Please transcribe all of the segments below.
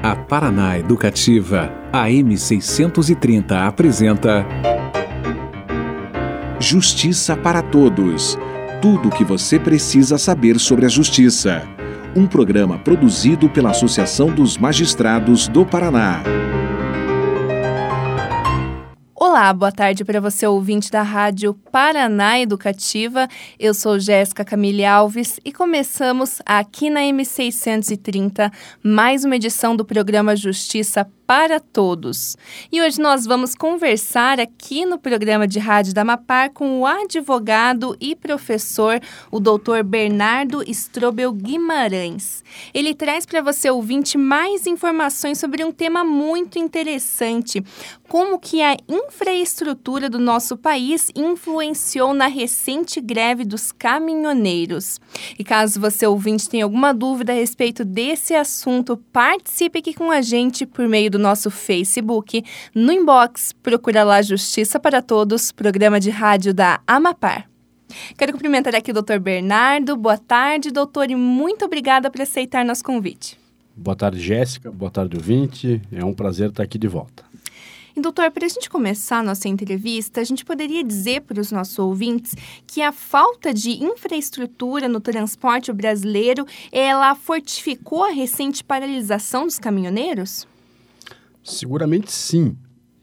A Paraná Educativa, AM 630 apresenta Justiça para Todos. Tudo o que você precisa saber sobre a justiça. Um programa produzido pela Associação dos Magistrados do Paraná. Olá, boa tarde para você, ouvinte da Rádio Paraná Educativa. Eu sou Jéssica Camille Alves e começamos aqui na M630 mais uma edição do programa Justiça para Todos. E hoje nós vamos conversar aqui no programa de rádio da Amapar com o advogado e professor, o Dr. Bernardo Strobel Guimarães. Ele traz para você, ouvinte, mais informações sobre um tema muito interessante, como que a infraestrutura do nosso país influenciou na recente greve dos caminhoneiros. E caso você, ouvinte, tenha alguma dúvida a respeito desse assunto, participe aqui com a gente por meio do nosso Facebook, no inbox, procura lá Justiça para Todos, programa de rádio da Amapar. Quero cumprimentar aqui o Dr. Bernardo. Boa tarde, doutor, e muito obrigada por aceitar nosso convite. Boa tarde, Jéssica. Boa tarde, ouvinte. É um prazer estar aqui de volta. E, doutor, para a gente começar a nossa entrevista, a gente poderia dizer para os nossos ouvintes que a falta de infraestrutura no transporte brasileiro, ela fortificou a recente paralisação dos caminhoneiros? Seguramente sim.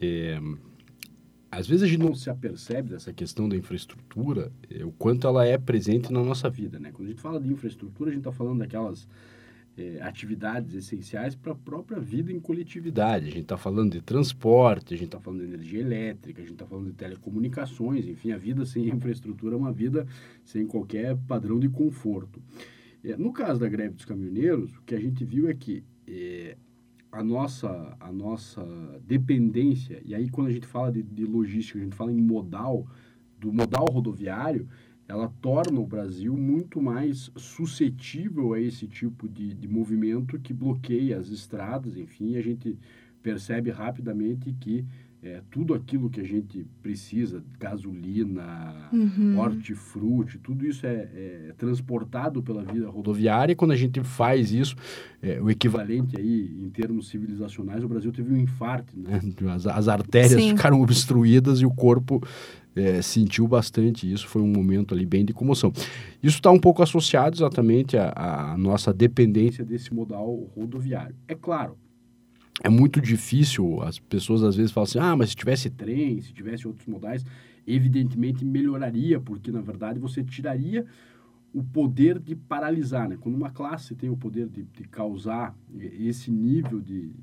Às vezes a gente não se apercebe dessa questão da infraestrutura, o quanto ela é presente na nossa vida, né? Quando a gente fala de infraestrutura, a gente está falando daquelas atividades essenciais para a própria vida em coletividade. A gente está falando de transporte, a gente está falando de energia elétrica, a gente está falando de telecomunicações, enfim, a vida sem infraestrutura é uma vida sem qualquer padrão de conforto. No caso da greve dos caminhoneiros, o que a gente viu é que a nossa dependência, e aí quando a gente fala de logística, a gente fala em do modal rodoviário, ela torna o Brasil muito mais suscetível a esse tipo de movimento que bloqueia as estradas, enfim, a gente percebe rapidamente que tudo aquilo que a gente precisa, gasolina, hortifruti, tudo isso é transportado pela via rodoviária. E quando a gente faz isso, o equivalente aí em termos civilizacionais, o Brasil teve um infarto, né? As artérias ficaram obstruídas e o corpo sentiu bastante. Isso foi um momento ali bem de comoção. Isso está um pouco associado exatamente à nossa dependência desse modal rodoviário. É claro, é muito difícil, as pessoas às vezes falam assim, mas se tivesse trem, se tivesse outros modais, evidentemente melhoraria, porque na verdade você tiraria o poder de paralisar, né? Quando uma classe tem o poder de causar esse nível de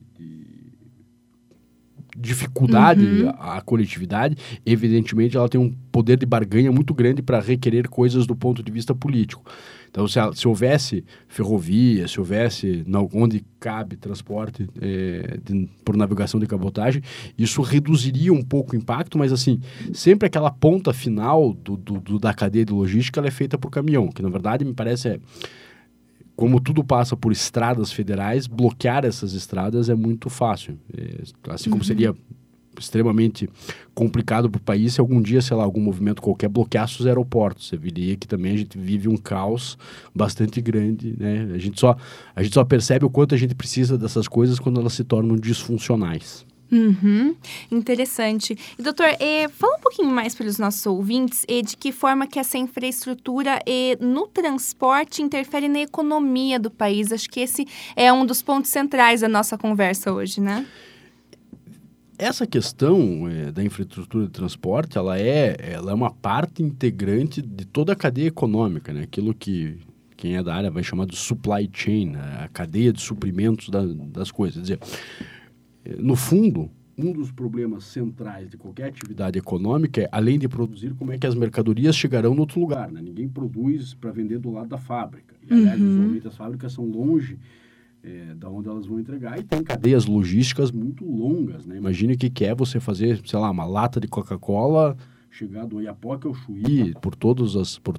dificuldade à coletividade, evidentemente ela tem um poder de barganha muito grande para requerer coisas do ponto de vista político. Então, se houvesse ferrovia, se houvesse onde cabe transporte por navegação de cabotagem, isso reduziria um pouco o impacto, mas assim, sempre aquela ponta final da cadeia de logística ela é feita por caminhão, que na verdade me parece como tudo passa por estradas federais, bloquear essas estradas é muito fácil. Assim como seria extremamente complicado para o país se algum dia, sei lá, algum movimento qualquer bloqueasse os aeroportos. Você veria que também a gente vive um caos bastante grande, né? A gente só percebe o quanto a gente precisa dessas coisas quando elas se tornam disfuncionais. Interessante. E, doutor, fala um pouquinho mais para os nossos ouvintes de que forma que essa infraestrutura no transporte interfere na economia do país. Acho que esse é um dos pontos centrais da nossa conversa hoje, né? Essa questão da infraestrutura de transporte, ela é uma parte integrante de toda a cadeia econômica, né? Aquilo que quem é da área vai chamar de supply chain, né? A cadeia de suprimentos das coisas. Quer dizer, no fundo, um dos problemas centrais de qualquer atividade econômica é, além de produzir, como é que as mercadorias chegarão no outro lugar, né? Ninguém produz para vender do lado da fábrica. E, aliás, usualmente as fábricas são longe da onde elas vão entregar e tem cadeias logísticas muito longas, né? Imagine o que é você fazer, sei lá, uma lata de Coca-Cola, chegar do Oiapoque ao Chuí, por todos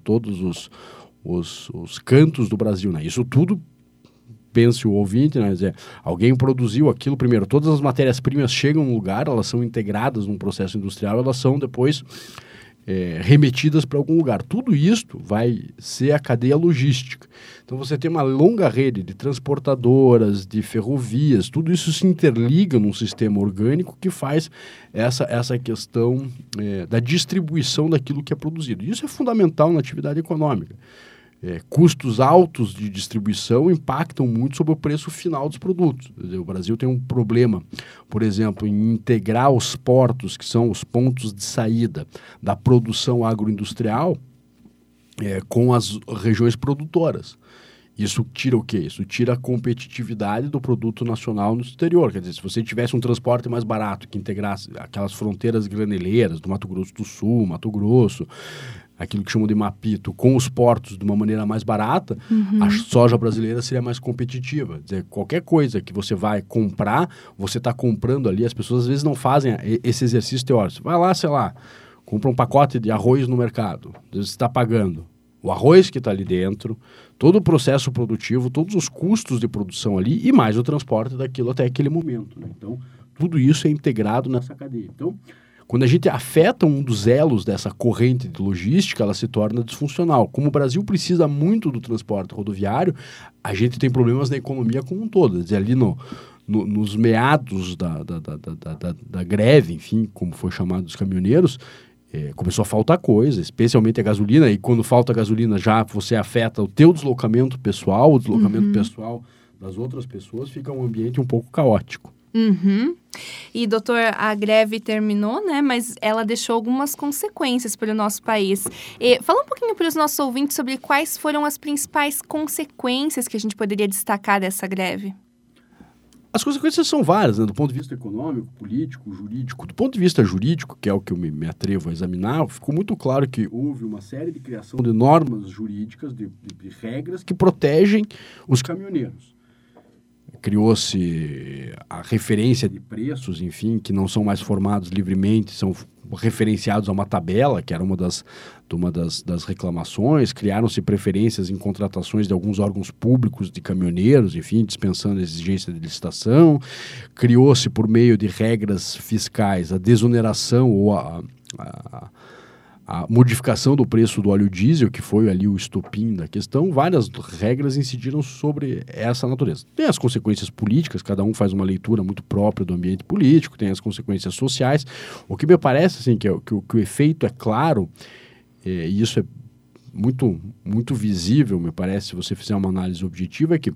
os cantos do Brasil, né? Isso tudo, pense o ouvinte, né? Alguém produziu aquilo primeiro, todas as matérias-primas chegam no lugar, elas são integradas num processo industrial, elas são depois remetidas para algum lugar. Tudo isto vai ser a cadeia logística. Então você tem uma longa rede de transportadoras, de ferrovias, tudo isso se interliga num sistema orgânico que faz essa questão da distribuição daquilo que é produzido. Isso é fundamental na atividade econômica. Custos altos de distribuição impactam muito sobre o preço final dos produtos. O Brasil tem um problema, por exemplo, em integrar os portos, que são os pontos de saída da produção agroindustrial, com as regiões produtoras. Isso tira o quê? Isso tira a competitividade do produto nacional no exterior. Quer dizer, se você tivesse um transporte mais barato que integrasse aquelas fronteiras graneleiras do Mato Grosso do Sul, Mato Grosso, aquilo que chamam de mapito, com os portos de uma maneira mais barata, a soja brasileira seria mais competitiva. Quer dizer, qualquer coisa que você vai comprar, você está comprando ali, as pessoas às vezes não fazem esse exercício teórico. Vai lá, sei lá, compra um pacote de arroz no mercado, você está pagando o arroz que está ali dentro, todo o processo produtivo, todos os custos de produção ali e mais o transporte daquilo até aquele momento, né? Então, tudo isso é integrado nessa cadeia. Então, quando a gente afeta um dos elos dessa corrente de logística, ela se torna disfuncional. Como o Brasil precisa muito do transporte rodoviário, a gente tem problemas na economia como um todo. Quer dizer, ali nos meados da greve, enfim, como foi chamado dos caminhoneiros, começou a faltar coisa, especialmente a gasolina, e quando falta gasolina já você afeta o teu deslocamento pessoal, o deslocamento pessoal das outras pessoas, fica um ambiente um pouco caótico. E, doutor, a greve terminou, né? Mas ela deixou algumas consequências para o nosso país. Fala um pouquinho para os nossos ouvintes sobre quais foram as principais consequências que a gente poderia destacar dessa greve. As consequências são várias, né? Do ponto de vista econômico, político, jurídico. Do ponto de vista jurídico, que é o que eu me atrevo a examinar, ficou muito claro que houve uma série de criação de normas jurídicas, de regras que protegem os caminhoneiros. Criou-se a referência de preços, enfim, que não são mais formados livremente, são referenciados a uma tabela, que era uma das reclamações. Criaram-se preferências em contratações de alguns órgãos públicos de caminhoneiros, enfim, dispensando a exigência de licitação. Criou-se, por meio de regras fiscais, a desoneração ou a modificação do preço do óleo diesel, que foi ali o estopim da questão. Várias regras incidiram sobre essa natureza. Tem as consequências políticas, cada um faz uma leitura muito própria do ambiente político, tem as consequências sociais. O que me parece assim, que o efeito é claro, e isso é muito, muito visível, me parece, se você fizer uma análise objetiva, é que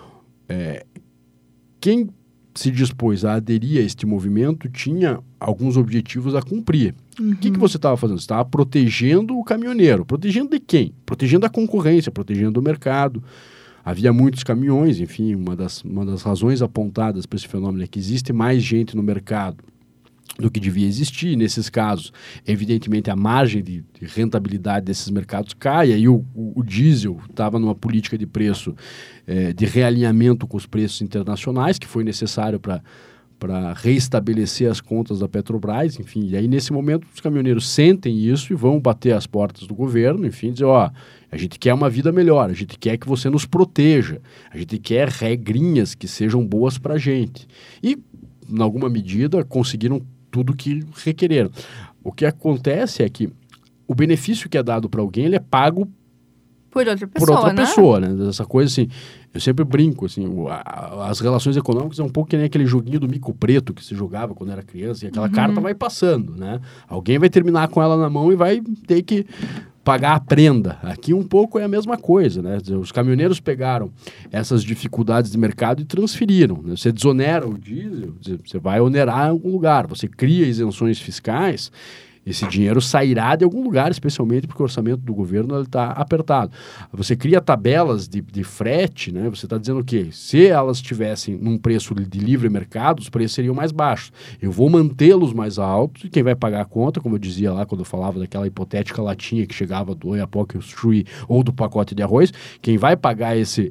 quem se dispôs a aderir a este movimento tinha alguns objetivos a cumprir. O que você estava fazendo? Você estava protegendo o caminhoneiro. Protegendo de quem? Protegendo a concorrência, protegendo o mercado. Havia muitos caminhões, enfim, uma das razões apontadas para esse fenômeno é que existe mais gente no mercado do que devia existir. Nesses casos, evidentemente, a margem de rentabilidade desses mercados cai, aí o diesel estava numa política de preço de realinhamento com os preços internacionais, que foi necessário para reestabelecer as contas da Petrobras, enfim, e aí nesse momento os caminhoneiros sentem isso e vão bater as portas do governo, enfim, dizer, a gente quer uma vida melhor, a gente quer que você nos proteja, a gente quer regrinhas que sejam boas para a gente. E, em alguma medida, conseguiram tudo o que requereram. O que acontece é que o benefício que é dado para alguém, ele é pago por outra pessoa, né? Essa coisa assim, eu sempre brinco, assim, as relações econômicas é um pouco que nem aquele joguinho do mico preto que se jogava quando era criança, e aquela carta vai passando, né? Alguém vai terminar com ela na mão e vai ter que pagar a prenda. Aqui um pouco é a mesma coisa, né? Os caminhoneiros pegaram essas dificuldades de mercado e transferiram, né? Você desonera o diesel, você vai onerar em algum lugar, você cria isenções fiscais, esse dinheiro sairá de algum lugar, especialmente porque o orçamento do governo está apertado. Você cria tabelas de frete, né? Você está dizendo o quê? Se elas estivessem num preço de livre mercado, os preços seriam mais baixos. Eu vou mantê-los mais altos e quem vai pagar a conta, como eu dizia lá quando eu falava daquela hipotética latinha que chegava do Oiapoque Chui ou do pacote de arroz, quem vai pagar esse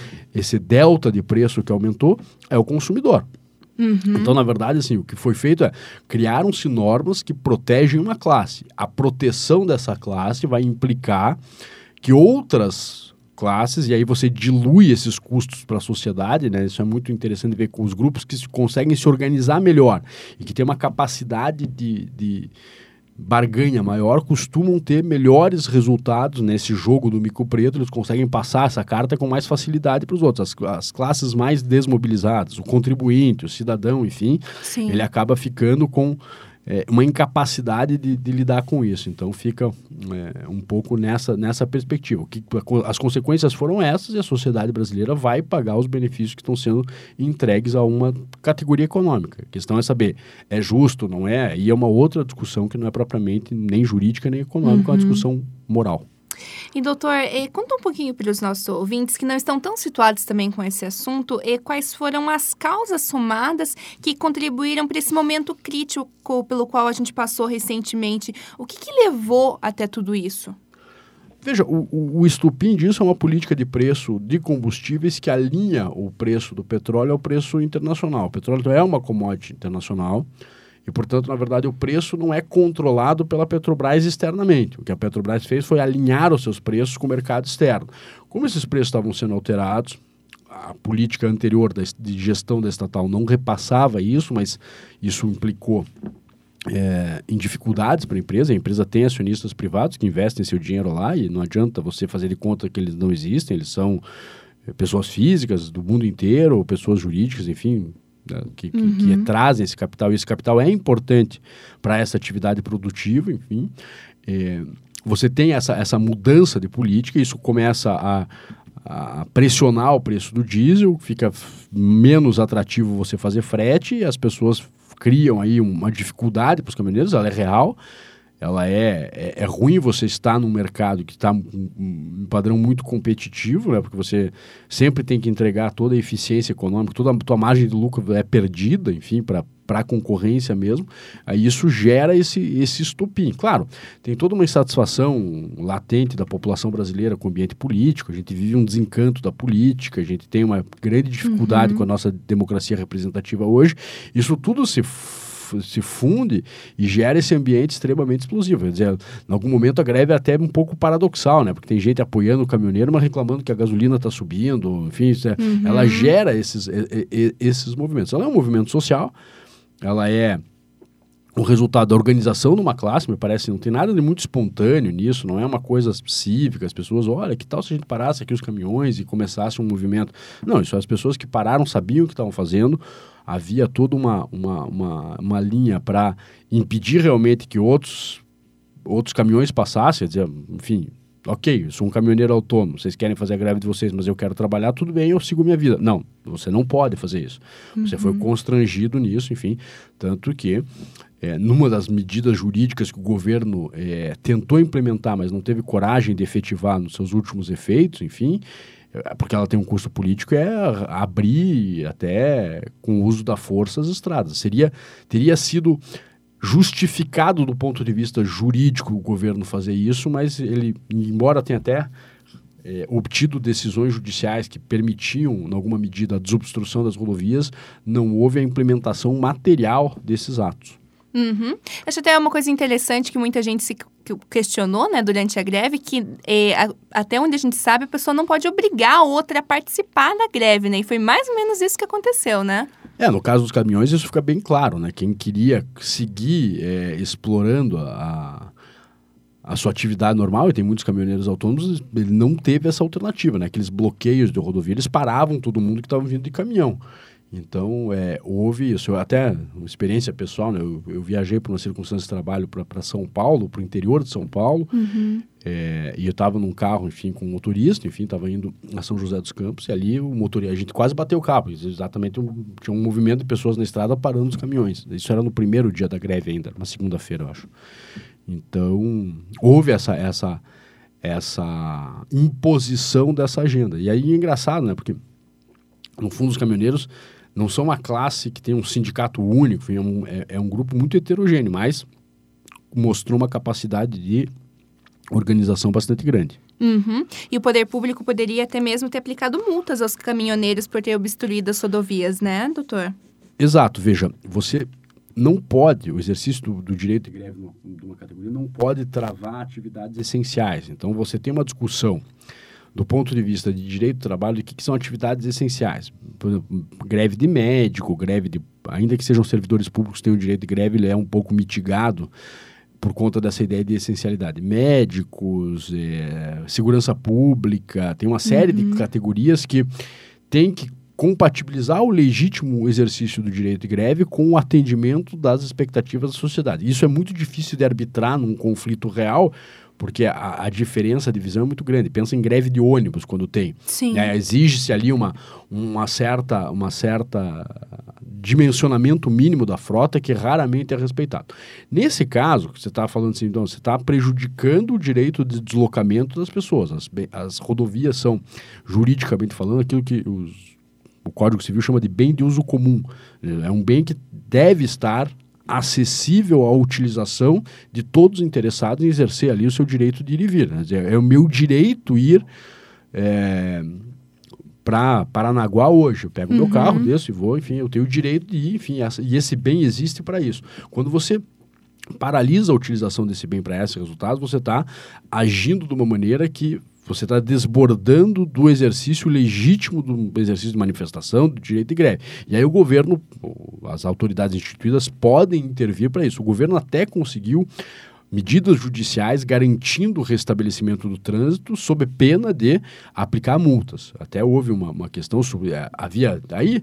delta de preço que aumentou é o consumidor. Então, na verdade, assim, o que foi feito é criaram-se normas que protegem uma classe. A proteção dessa classe vai implicar que outras classes, e aí você dilui esses custos para a sociedade, né? Isso é muito interessante ver com os grupos que conseguem se organizar melhor e que tem uma capacidade de barganha maior costumam ter melhores resultados nesse jogo do mico preto, eles conseguem passar essa carta com mais facilidade para os outros. As classes mais desmobilizadas, o contribuinte, o cidadão, enfim, Sim. ele acaba ficando com uma incapacidade de lidar com isso. Então fica um pouco nessa perspectiva. As consequências foram essas e a sociedade brasileira vai pagar os benefícios que estão sendo entregues a uma categoria econômica. A questão é saber, é justo, não é? E é uma outra discussão que não é propriamente nem jurídica nem econômica, é uma discussão moral. E, doutor, conta um pouquinho para os nossos ouvintes que não estão tão situados também com esse assunto, quais foram as causas somadas que contribuíram para esse momento crítico pelo qual a gente passou recentemente. O que levou até tudo isso? Veja, o estupim disso é uma política de preço de combustíveis que alinha o preço do petróleo ao preço internacional. O petróleo é uma commodity internacional. E, portanto, na verdade, o preço não é controlado pela Petrobras externamente. O que a Petrobras fez foi alinhar os seus preços com o mercado externo. Como esses preços estavam sendo alterados, a política anterior de gestão da estatal não repassava isso, mas isso implicou em dificuldades para a empresa tem acionistas privados que investem seu dinheiro lá e não adianta você fazer de conta que eles não existem, eles são pessoas físicas do mundo inteiro, pessoas jurídicas, enfim, que trazem esse capital, e esse capital é importante para essa atividade produtiva, enfim. Você tem essa mudança de política, isso começa a pressionar o preço do diesel, fica menos atrativo você fazer frete, e as pessoas criam aí uma dificuldade para os caminhoneiros, ela é real, ela é ruim você estar num mercado que está um padrão muito competitivo, né? Porque você sempre tem que entregar toda a eficiência econômica, toda a tua margem de lucro é perdida, enfim, para a concorrência mesmo. Aí isso gera esse estupim. Claro, tem toda uma insatisfação latente da população brasileira com o ambiente político, a gente vive um desencanto da política, a gente tem uma grande dificuldade com a nossa democracia representativa hoje. Isso tudo se funde e gera esse ambiente extremamente explosivo. Quer dizer, em algum momento a greve é até um pouco paradoxal, né? Porque tem gente apoiando o caminhoneiro, mas reclamando que a gasolina está subindo, enfim, ela gera esses movimentos. Ela é um movimento social, ela é o resultado da organização de uma classe, me parece, não tem nada de muito espontâneo nisso, não é uma coisa cívica, as pessoas, olha, que tal se a gente parasse aqui os caminhões e começasse um movimento? Não, isso as pessoas que pararam sabiam o que estavam fazendo, havia toda uma linha para impedir realmente que outros caminhões passassem, dizer, enfim, ok, eu sou um caminhoneiro autônomo, vocês querem fazer a greve de vocês, mas eu quero trabalhar, tudo bem, eu sigo minha vida. Não, você não pode fazer isso. Você foi constrangido nisso, enfim, tanto que numa das medidas jurídicas que o governo tentou implementar, mas não teve coragem de efetivar nos seus últimos efeitos, enfim, porque ela tem um custo político, abrir até com o uso da força as estradas. Teria sido justificado do ponto de vista jurídico o governo fazer isso, mas ele, embora tenha até obtido decisões judiciais que permitiam, em alguma medida, a desobstrução das rodovias, não houve a implementação material desses atos. Acho até uma coisa interessante que muita gente se questionou, né, durante a greve, que até onde a gente sabe, a pessoa não pode obrigar a outra a participar da greve, né? E foi mais ou menos isso que aconteceu, né? No caso dos caminhões, isso fica bem claro, né? Quem queria seguir explorando a sua atividade normal, e tem muitos caminhoneiros autônomos, ele não teve essa alternativa, né? Aqueles bloqueios de rodovia, eles paravam todo mundo que estava vindo de caminhão. Então, houve isso. Até uma experiência pessoal, né? Eu viajei por uma circunstância de trabalho para São Paulo, para o interior de São Paulo, e eu estava num carro, enfim, com um motorista, enfim, estava indo a São José dos Campos, e ali o motorista, a gente quase bateu o carro, exatamente, tinha um movimento de pessoas na estrada parando os caminhões. Isso era no primeiro dia da greve ainda, uma segunda-feira, eu acho. Então, houve essa imposição dessa agenda. E aí é engraçado, né? Porque, no fundo, os caminhoneiros não são uma classe que tem um sindicato único, é um grupo muito heterogêneo, mas mostrou uma capacidade de organização bastante grande. E o poder público poderia até mesmo ter aplicado multas aos caminhoneiros por ter obstruído as rodovias, né, doutor? Exato. Veja, você não pode, o exercício do direito de greve de uma categoria não pode travar atividades essenciais. Então, você tem uma discussão do ponto de vista de direito do trabalho, de que são atividades essenciais. Por exemplo, greve de médico, ainda que sejam servidores públicos, têm o direito de greve, ele é um pouco mitigado por conta dessa ideia de essencialidade. Médicos, segurança pública, tem uma série de categorias que tem que compatibilizar o legítimo exercício do direito de greve com o atendimento das expectativas da sociedade. Isso é muito difícil de arbitrar num conflito real, porque a diferença de visão é muito grande. Pensa em greve de ônibus quando tem. Sim. Exige-se ali uma certa dimensionamento mínimo da frota que raramente é respeitado. Nesse caso, que você está falando assim, então, você está prejudicando o direito de deslocamento das pessoas. As rodovias são, juridicamente falando, aquilo que o Código Civil chama de bem de uso comum. É um bem que deve estar acessível à utilização de todos os interessados em exercer ali o seu direito de ir e vir. Né? É o meu direito ir para Paranaguá hoje. Eu pego o meu carro, desço e vou, enfim, eu tenho o direito de ir, enfim, e esse bem existe para isso. Quando você paralisa a utilização desse bem para esses resultados, você está agindo de uma maneira que você está desbordando do exercício legítimo, do exercício de manifestação, do direito de greve. E aí o governo, as autoridades instituídas podem intervir para isso. O governo até conseguiu medidas judiciais garantindo o restabelecimento do trânsito sob pena de aplicar multas. Até houve uma questão sobre... havia aí...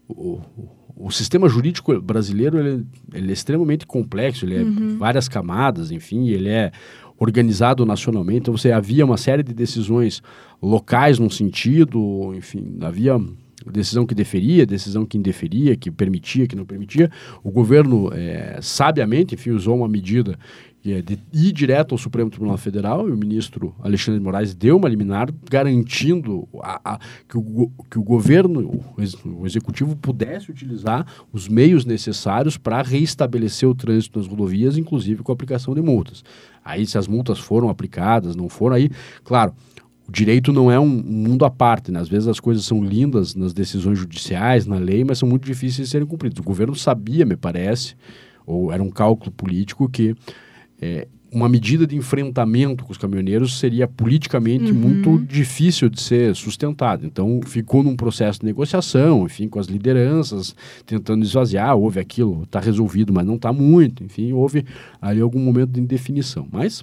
O sistema jurídico brasileiro ele é extremamente complexo, ele é várias camadas, enfim, ele é organizado nacionalmente, então havia uma série de decisões locais num sentido, enfim, havia decisão que deferia, decisão que indeferia, que permitia, que não permitia. O governo, sabiamente, enfim, usou uma medida de ir direto ao Supremo Tribunal Federal, e o ministro Alexandre de Moraes deu uma liminar garantindo que o governo, o executivo, pudesse utilizar os meios necessários para reestabelecer o trânsito nas rodovias, inclusive com a aplicação de multas. Aí, se as multas foram aplicadas, não foram, aí, claro, o direito não é um mundo à parte, né? Às vezes as coisas são lindas nas decisões judiciais, na lei, mas são muito difíceis de serem cumpridas. O governo sabia, me parece, ou era um cálculo político, que uma medida de enfrentamento com os caminhoneiros seria politicamente muito difícil de ser sustentada. Então, ficou num processo de negociação, enfim, com as lideranças, tentando esvaziar, houve aquilo, está resolvido, mas não está muito, enfim, houve ali algum momento de indefinição. Mas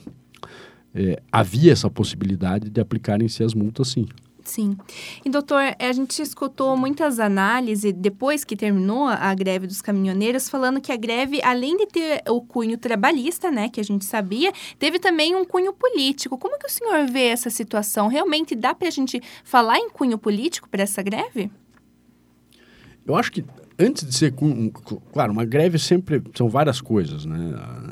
havia essa possibilidade de aplicarem-se as multas, sim. Sim. E, doutor, a gente escutou muitas análises depois que terminou a greve dos caminhoneiros, falando que a greve, além de ter o cunho trabalhista, né, que a gente sabia, teve também um cunho político. Como que o senhor vê essa situação? Realmente dá para a gente falar em cunho político para essa greve? Eu acho que antes de ser cunho... Claro, uma greve sempre... São várias coisas, né?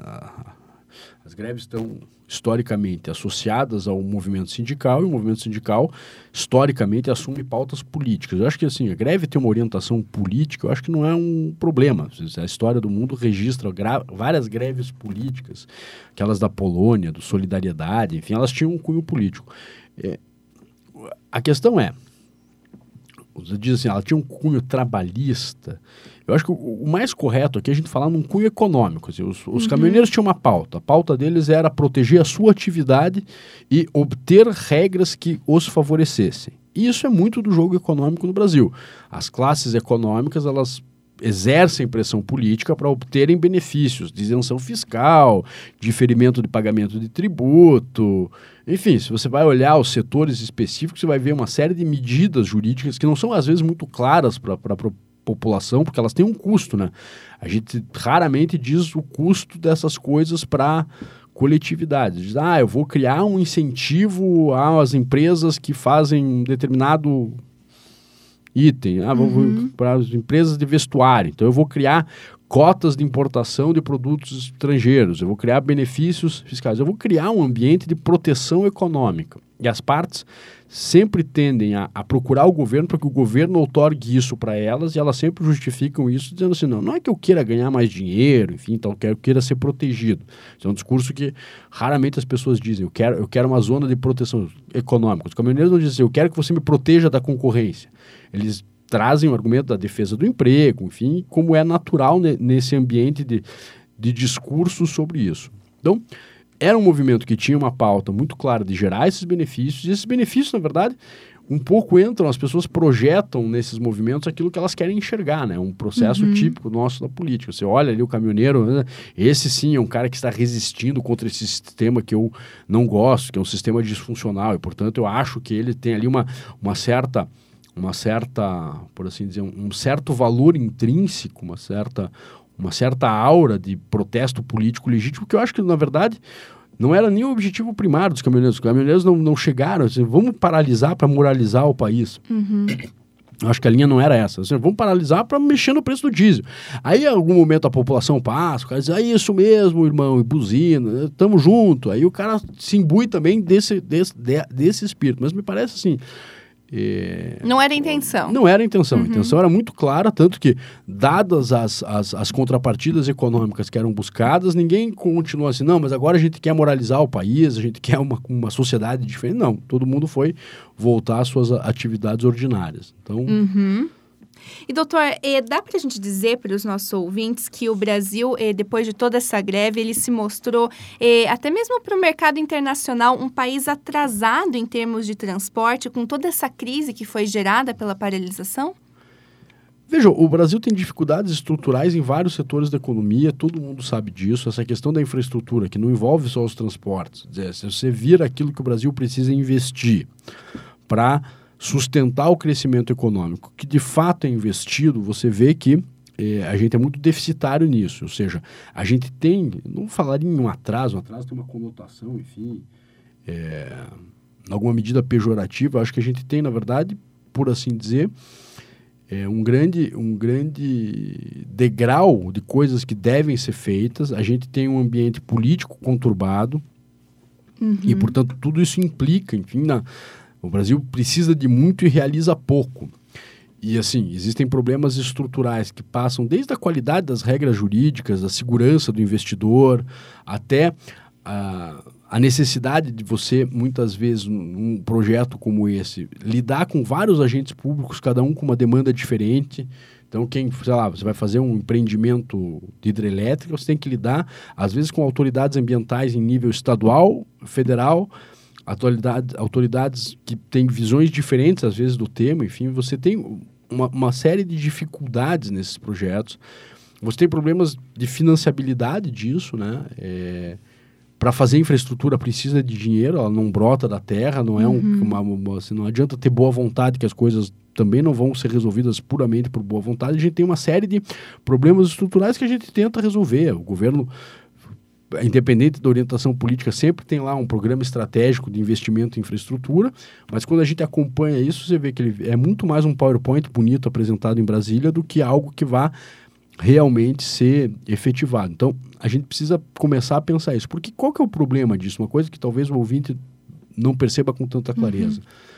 As greves estão historicamente associadas ao movimento sindical, e o movimento sindical, historicamente, assume pautas políticas. Eu acho que, assim, a greve tem uma orientação política, eu acho que não é um problema. A história do mundo registra várias greves políticas, aquelas da Polônia, do Solidariedade, enfim, elas tinham um cunho político. A questão você diz assim, ela tinha um cunho trabalhista. Eu acho que o mais correto aqui é a gente falar num cunho econômico. Assim, os caminhoneiros tinham uma pauta. A pauta deles era proteger a sua atividade e obter regras que os favorecessem. E isso é muito do jogo econômico no Brasil. As classes econômicas, elas exercem pressão política para obterem benefícios de isenção fiscal, diferimento de pagamento de tributo. Enfim, se você vai olhar os setores específicos, você vai ver uma série de medidas jurídicas que não são, às vezes, muito claras para a população, porque elas têm um custo, né? A gente raramente diz o custo dessas coisas para coletividade. Diz, eu vou criar um incentivo às empresas que fazem um determinado item, para as empresas de vestuário. Então, eu vou criar cotas de importação de produtos estrangeiros, eu vou criar benefícios fiscais, eu vou criar um ambiente de proteção econômica. E as partes sempre tendem a procurar o governo para que o governo outorgue isso para elas, e elas sempre justificam isso dizendo assim, não é que eu queira ganhar mais dinheiro, enfim, então eu queira ser protegido. Isso é um discurso que raramente as pessoas dizem, eu quero uma zona de proteção econômica. Os caminhoneiros não dizem assim, eu quero que você me proteja da concorrência. Eles trazem o argumento da defesa do emprego, enfim, como é natural nesse ambiente de discurso sobre isso. Então, era um movimento que tinha uma pauta muito clara de gerar esses benefícios, e esses benefícios, na verdade, um pouco entram, as pessoas projetam nesses movimentos aquilo que elas querem enxergar, né? Um processo típico nosso da política. Você olha ali o caminhoneiro, né? Esse sim é um cara que está resistindo contra esse sistema que eu não gosto, que é um sistema disfuncional, e portanto eu acho que ele tem ali uma certa, por assim dizer, um certo valor intrínseco, uma certa aura de protesto político legítimo, que eu acho que, na verdade, não era nem o objetivo primário dos caminhoneiros. Os caminhoneiros não chegaram, assim, vamos paralisar para moralizar o país. Eu acho que a linha não era essa. Assim, vamos paralisar para mexer no preço do diesel. Aí, em algum momento, a população passa, o cara diz, isso mesmo, irmão, e buzina, tamo junto. Aí o cara se imbui também desse espírito. Mas me parece assim... Não era a intenção. Não era a intenção. A intenção era muito clara, tanto que, dadas as contrapartidas econômicas que eram buscadas, ninguém continuou assim, não, mas agora a gente quer moralizar o país, a gente quer uma sociedade diferente. Não, todo mundo foi voltar às suas atividades ordinárias. Então... E, doutor, dá para a gente dizer para os nossos ouvintes que o Brasil, depois de toda essa greve, ele se mostrou, até mesmo para o mercado internacional, um país atrasado em termos de transporte, com toda essa crise que foi gerada pela paralisação? Veja, o Brasil tem dificuldades estruturais em vários setores da economia, todo mundo sabe disso. Essa questão da infraestrutura, que não envolve só os transportes. Se você vira aquilo que o Brasil precisa investir para sustentar o crescimento econômico, que de fato é investido, você vê que a gente é muito deficitário nisso. Ou seja, a gente tem, não falaria em um atraso tem uma conotação, enfim, em alguma medida pejorativa. Acho que a gente tem, na verdade, por assim dizer, um grande degrau de coisas que devem ser feitas. A gente tem um ambiente político conturbado e, portanto, tudo isso implica, enfim, o Brasil precisa de muito e realiza pouco. E, assim, existem problemas estruturais que passam desde a qualidade das regras jurídicas, da segurança do investidor, até a necessidade de você, muitas vezes, num projeto como esse, lidar com vários agentes públicos, cada um com uma demanda diferente. Então, você vai fazer um empreendimento de hidrelétrica, você tem que lidar, às vezes, com autoridades ambientais em nível estadual, federal, autoridades que têm visões diferentes, às vezes, do tema. Enfim, você tem uma série de dificuldades nesses projetos. Você tem problemas de financiabilidade disso, né? Para fazer infraestrutura precisa de dinheiro, ela não brota da terra, não é assim, não adianta ter boa vontade, que as coisas também não vão ser resolvidas puramente por boa vontade. A gente tem uma série de problemas estruturais que a gente tenta resolver. O governo, independente da orientação política, sempre tem lá um programa estratégico de investimento em infraestrutura, mas quando a gente acompanha isso, você vê que ele é muito mais um PowerPoint bonito apresentado em Brasília do que algo que vá realmente ser efetivado. Então, a gente precisa começar a pensar isso. Porque qual que é o problema disso? Uma coisa que talvez o ouvinte não perceba com tanta clareza.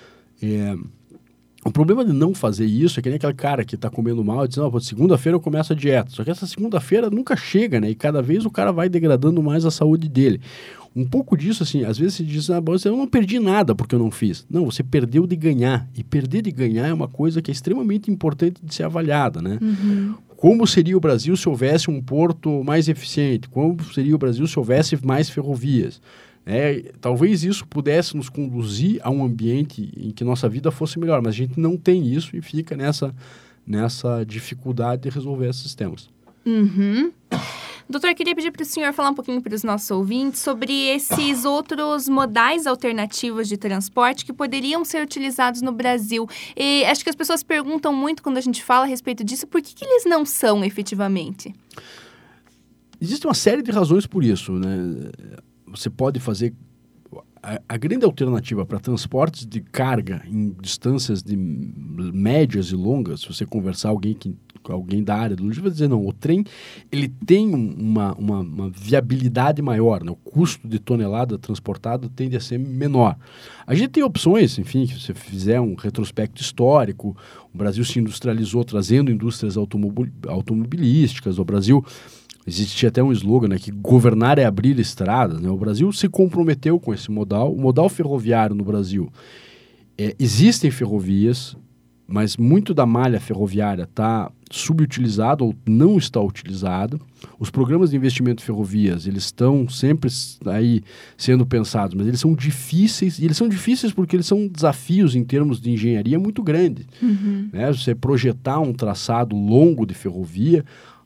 O problema de não fazer isso é que nem aquele cara que está comendo mal e diz, não, segunda-feira eu começo a dieta. Só que essa segunda-feira nunca chega, né? E cada vez o cara vai degradando mais a saúde dele. Um pouco disso, assim, às vezes se diz, eu não perdi nada porque eu não fiz. Não, você perdeu de ganhar. E perder de ganhar é uma coisa que é extremamente importante de ser avaliada, né? Como seria o Brasil se houvesse um porto mais eficiente? Como seria o Brasil se houvesse mais ferrovias? Talvez isso pudesse nos conduzir a um ambiente em que nossa vida fosse melhor, mas a gente não tem isso e fica nessa dificuldade de resolver esses temas. Doutor, eu queria pedir para o senhor falar um pouquinho para os nossos ouvintes sobre esses outros modais alternativos de transporte que poderiam ser utilizados no Brasil. E acho que as pessoas perguntam muito quando a gente fala a respeito disso, por que eles não são efetivamente? Existe uma série de razões por isso, né? Você pode fazer... A grande alternativa para transportes de carga em distâncias de médias e longas, se você conversar com alguém da área do logística, vai dizer, não, o trem ele tem uma viabilidade maior, né? O custo de tonelada transportada tende a ser menor. A gente tem opções, enfim, se você fizer um retrospecto histórico, o Brasil se industrializou trazendo indústrias automobilísticas, o Brasil... Existe até um slogan, né, que governar é abrir estradas, né? O Brasil se comprometeu com esse modal. O modal ferroviário no Brasil, existem ferrovias, mas muito da malha ferroviária está subutilizada ou não está utilizada. Os programas de investimento em ferrovias, eles estão sempre aí sendo pensados, mas eles são difíceis, e eles são difíceis porque eles são desafios em termos de engenharia muito grandes. Né? Você projetar um traçado longo de ferrovia,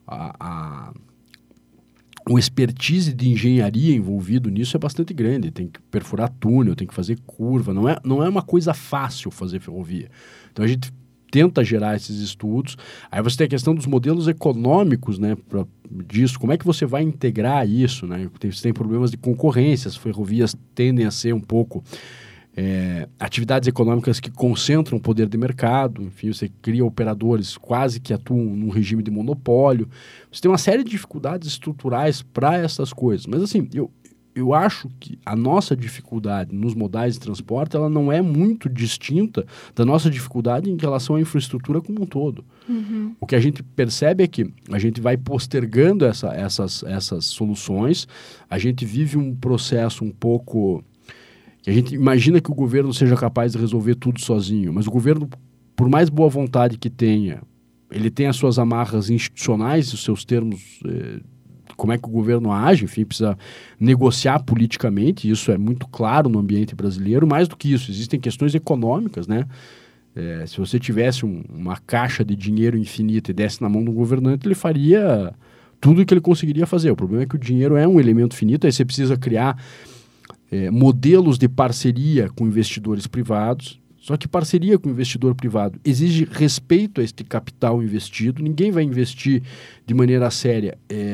o expertise de engenharia envolvido nisso é bastante grande. Tem que perfurar túnel, tem que fazer curva. Não é uma coisa fácil fazer ferrovia. Então a gente tenta gerar esses estudos. Aí você tem a questão dos modelos econômicos, né, disso. Como é que você vai integrar isso? Né? Você tem problemas de concorrência. As ferrovias tendem a ser um pouco atividades econômicas que concentram o poder de mercado. Enfim, você cria operadores quase que atuam num regime de monopólio. Você tem uma série de dificuldades estruturais para essas coisas. Mas assim, eu acho que a nossa dificuldade nos modais de transporte, ela não é muito distinta da nossa dificuldade em relação à infraestrutura como um todo. O que a gente percebe é que a gente vai postergando essas soluções, a gente vive um processo um pouco... que a gente imagina que o governo seja capaz de resolver tudo sozinho, mas o governo, por mais boa vontade que tenha, ele tem as suas amarras institucionais, os seus termos, como é que o governo age, enfim, precisa negociar politicamente, e isso é muito claro no ambiente brasileiro. Mais do que isso, existem questões econômicas, né? Se você tivesse uma caixa de dinheiro infinita e desse na mão do governante, ele faria tudo o que ele conseguiria fazer. O problema é que o dinheiro é um elemento finito, aí você precisa criar modelos de parceria com investidores privados. Só que parceria com investidor privado exige respeito a este capital investido. Ninguém vai investir de maneira séria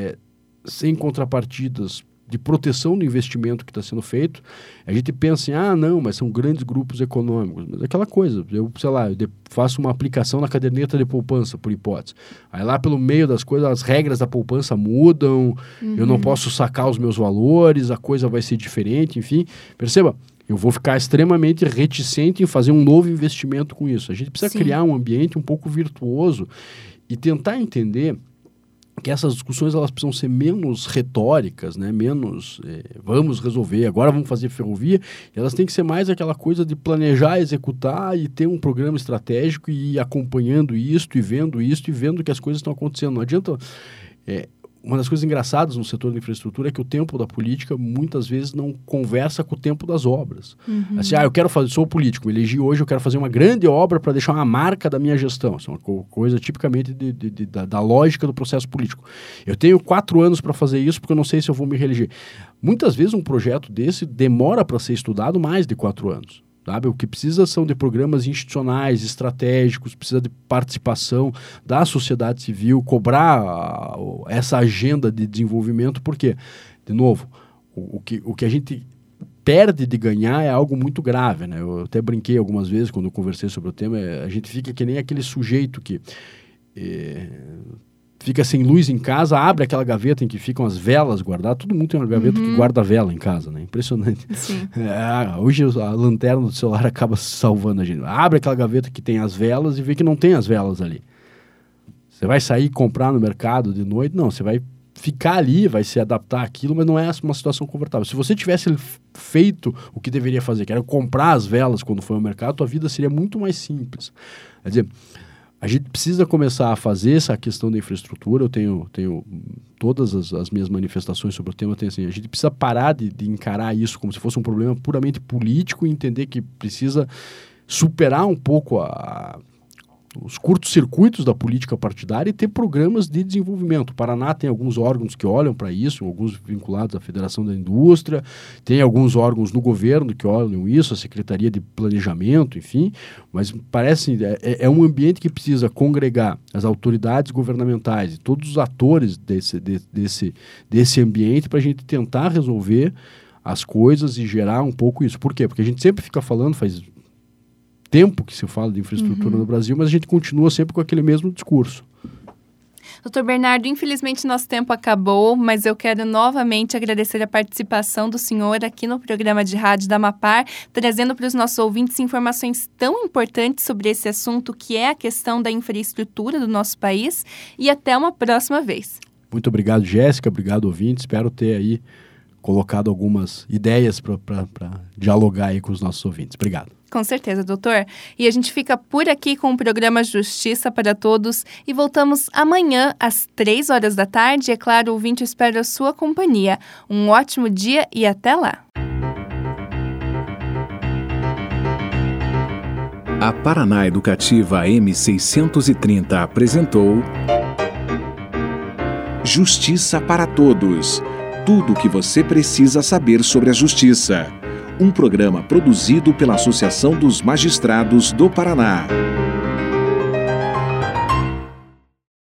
sem contrapartidas de proteção do investimento que está sendo feito. A gente pensa em, não, mas são grandes grupos econômicos. Mas é aquela coisa, eu faço uma aplicação na caderneta de poupança, por hipótese. Aí lá pelo meio das coisas, as regras da poupança mudam, eu não posso sacar os meus valores, a coisa vai ser diferente, enfim. Perceba, eu vou ficar extremamente reticente em fazer um novo investimento com isso. A gente precisa criar um ambiente um pouco virtuoso e tentar entender que essas discussões elas precisam ser menos retóricas, né? Menos vamos resolver, agora vamos fazer ferrovia. Elas têm que ser mais aquela coisa de planejar, executar e ter um programa estratégico e ir acompanhando isto e vendo que as coisas estão acontecendo. Não adianta... Uma das coisas engraçadas no setor da infraestrutura é que o tempo da política muitas vezes não conversa com o tempo das obras. Assim, eu quero fazer, sou político, me elegi hoje, eu quero fazer uma grande obra para deixar uma marca da minha gestão. Isso é uma coisa tipicamente da lógica do processo político. Eu tenho 4 anos para fazer isso porque eu não sei se eu vou me reeleger. Muitas vezes um projeto desse demora para ser estudado mais de 4 anos. Sabe? O que precisa são de programas institucionais, estratégicos, precisa de participação da sociedade civil, cobrar essa agenda de desenvolvimento, porque, de novo, o que a gente perde de ganhar é algo muito grave, né? Eu até brinquei algumas vezes quando eu conversei sobre o tema, a gente fica que nem aquele sujeito que fica sem luz em casa, abre aquela gaveta em que ficam as velas guardadas. Todo mundo tem uma gaveta que guarda vela em casa, né? Impressionante. Hoje a lanterna do celular acaba salvando a gente. Abre aquela gaveta que tem as velas e vê que não tem as velas ali. Você vai sair e comprar no mercado de noite? Não, você vai ficar ali, vai se adaptar àquilo, mas não é uma situação confortável. Se você tivesse feito o que deveria fazer, que era comprar as velas quando foi ao mercado, a tua vida seria muito mais simples. Quer dizer, a gente precisa começar a fazer essa questão da infraestrutura. Eu tenho todas as minhas manifestações sobre o tema. A gente precisa parar de encarar isso como se fosse um problema puramente político e entender que precisa superar um pouco os curtos-circuitos da política partidária e ter programas de desenvolvimento. O Paraná tem alguns órgãos que olham para isso, alguns vinculados à Federação da Indústria, tem alguns órgãos no governo que olham isso, a Secretaria de Planejamento, enfim, mas parece é um ambiente que precisa congregar as autoridades governamentais e todos os atores desse ambiente para a gente tentar resolver as coisas e gerar um pouco isso. Por quê? Porque a gente sempre fica falando, faz tempo que se fala de infraestrutura no Brasil, mas a gente continua sempre com aquele mesmo discurso. Doutor Bernardo, infelizmente nosso tempo acabou, mas eu quero novamente agradecer a participação do senhor aqui no programa de rádio da Mapar, trazendo para os nossos ouvintes informações tão importantes sobre esse assunto que é a questão da infraestrutura do nosso país, e até uma próxima vez. Muito obrigado, Jéssica, obrigado, ouvinte, espero ter aí colocado algumas ideias para dialogar aí com os nossos ouvintes. Obrigado. Com certeza, doutor. E a gente fica por aqui com o programa Justiça para Todos e voltamos amanhã às 3 horas da tarde. É claro, o ouvinte espera a sua companhia. Um ótimo dia e até lá. A Paraná Educativa M630 apresentou Justiça para Todos. Tudo o que você precisa saber sobre a justiça. Um programa produzido pela Associação dos Magistrados do Paraná.